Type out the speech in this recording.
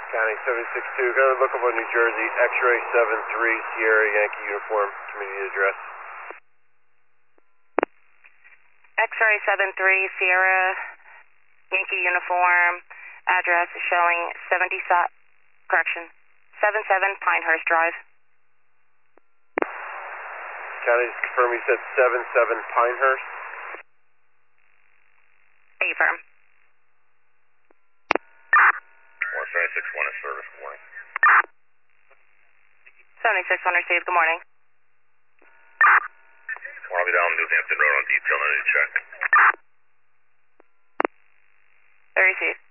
County 762, go to Lookable, New Jersey, X-ray 73, Sierra Yankee uniform, community address. X-ray 73, Sierra Yankee uniform, address is showing 77 Pinehurst Drive. County, just confirm you said 77 Pinehurst? Affirm. 176-1 is service, good morning. 76 received, good morning. I'll be down New Hampton Road on detail, I need to check. Received.